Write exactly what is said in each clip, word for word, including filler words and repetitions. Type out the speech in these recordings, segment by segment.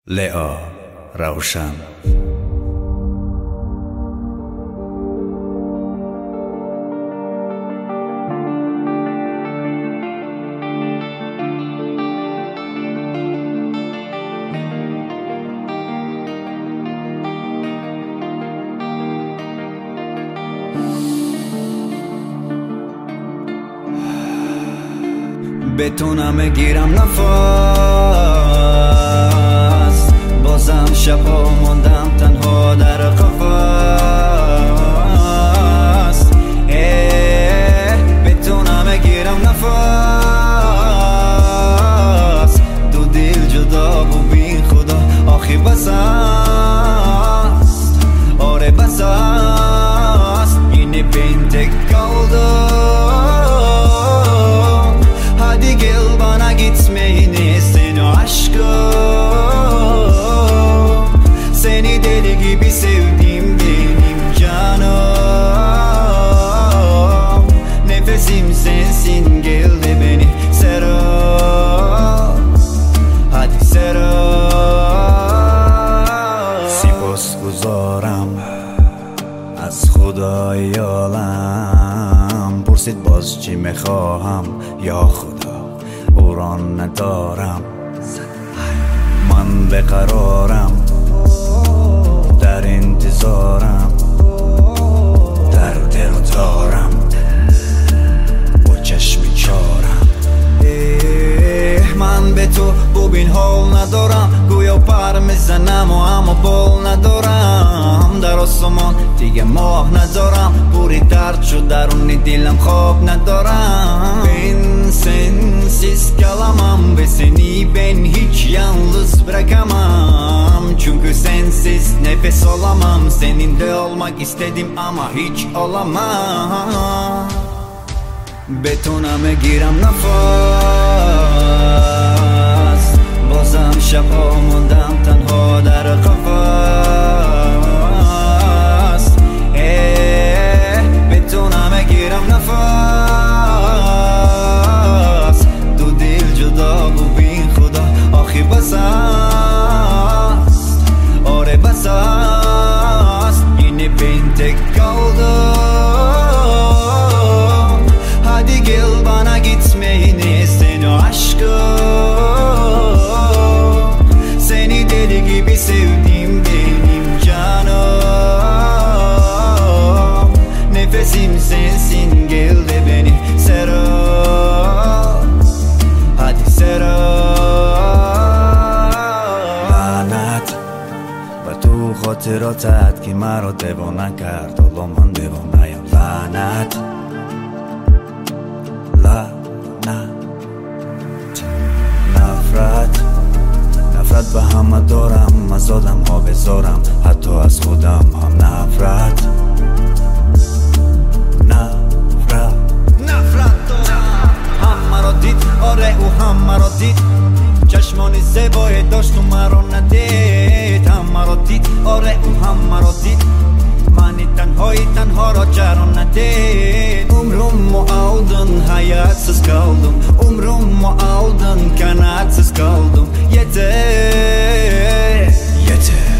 لئا روشن. بتونم گیرم نفس، بازم شبا موندم تنها در قفس. بتونم گیرم نفس، دو دل جدا و بی خدا آخی بس است. آره بس است، yine ben tek kaldım. Hadi gel bana gitmeyini seni aşkım. Seni deli gibi sevdim benim canım. Nefesim sensin, gel de beni sarıl. Hadi sarıl. سپاسگزارم از خدای عالم، پرسید باز چی میخواهم یا خدا او را ندارم. من بقرارم در انتظارم، در دل دارم با چشم چارم. من به تو ببین حال ندارم، گویا پر میزنم و اما بال ندارم. در آسمان دیگه ماه ندارم، پوری درد شد درون دلم خواب ندارم. Ben sensiz kalamam ve seni ben hiç yalnız bırakamam. Çünkü sensiz nefes alamam, seninle olmak istedim ama hiç olamam. بتونم گیرم نفس، بازم شبها موندم تنها در قفس. بتونم گیرم نفس، دو دل جدا و بی خدا آخی بس است. آره بس است، yine ben tek kaldım. Hadi gel bana gitmeyini seni aşkım. Seni deli gibi sevdim benim canım. Nefesim sensin, gel de beni sarıl. Hadi sarıl. لعنت و تو خاطراتت که مرا دیوانه کرد، حالا من دیوانه‌ام. لعنت نفرت نفرت به همه دارم، از آدم ها بذارم، حتی از خودم هم نفرت. نفرت نفرت دارم. هم مرا دید، آره او هم مرا دید، چشمانی زیبایی داشت و مرا ندید. هم مرا دید، آره او هم مرا دید، منی تنهایی تنها را جران ندید. Umrumu aldın, hayatsız kaldım. Umrumu aldın, kanatsız kaldım. Yeter, yeter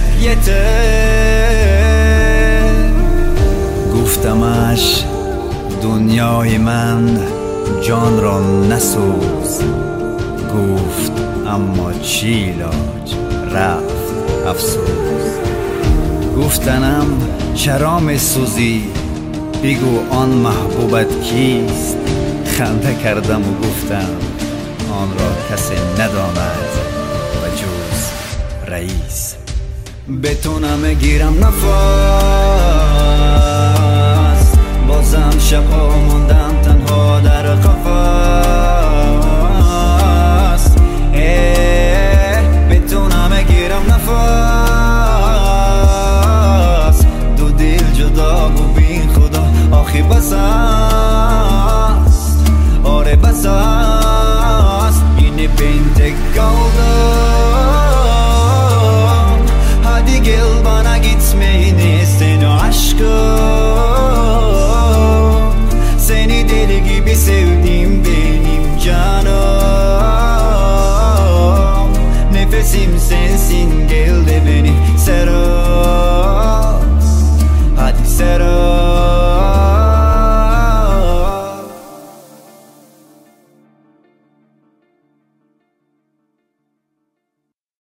yeter. گفتمش دنیای من جان را نسوز، گفت اما چی علاج، رفت افسوس. گفتنم چرا میسوزی، بگو آن محبوبت کیست. خنده کردم و گفتم آن را کسی نداند و جز رئیس. بتونم گیرم نفس، بازم شبها موندم تنها در قفس. بتونم گیرم نفس،